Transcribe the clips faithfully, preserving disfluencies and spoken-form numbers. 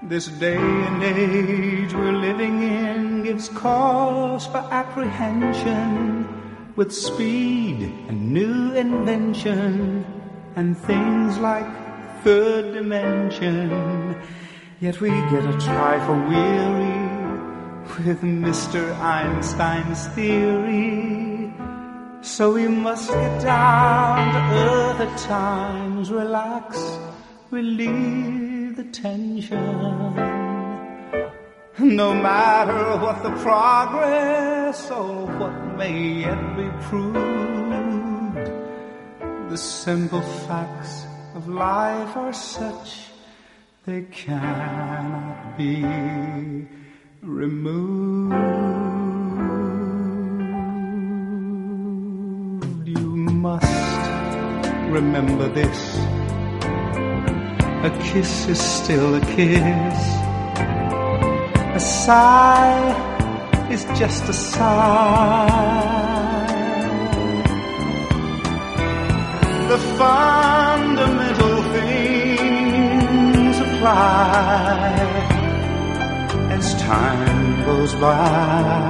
This day and age we're living in gives cause for apprehension, with speed and new invention and things like third dimension. Yet we get a trifle weary with Mister Einstein's theory. So we must get down to earth at times, relax, relieve the tension. No matter what the progress or what may yet be proved, the simple facts of life are such they cannot be removed. You must remember this: a kiss is still a kiss. A sigh is just a sigh. The fundamental things apply as time goes by.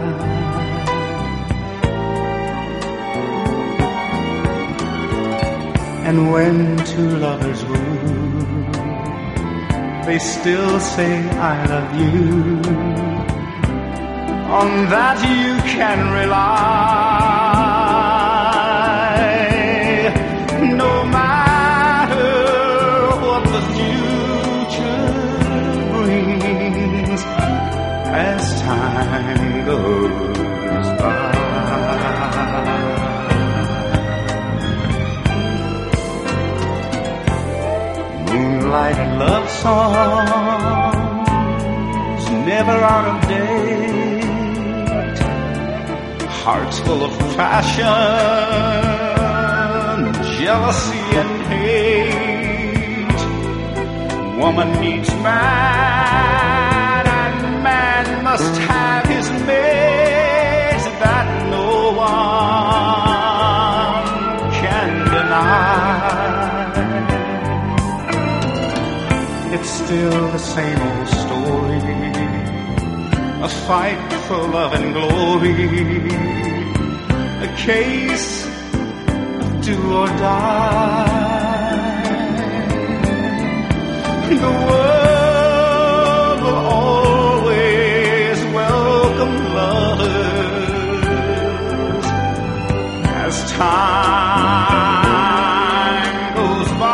And when two lovers woo, they still say I love you. On that you can rely. No matter what the future brings as time goes by. Moonlight and love songs, never out of date. Hearts full of passion, jealousy and hate. Woman needs man, and man must have his mate. That no one can deny. It's still the same old story, a fight for love and glory, a case of do or die. The world will always welcome lovers as time goes by.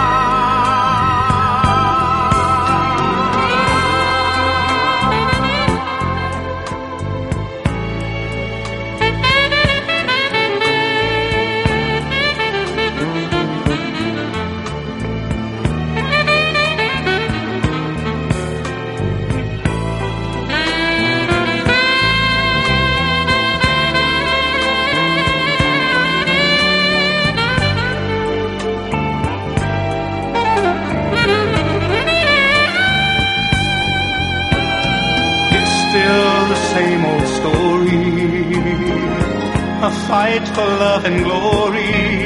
Same old story, a fight for love and glory,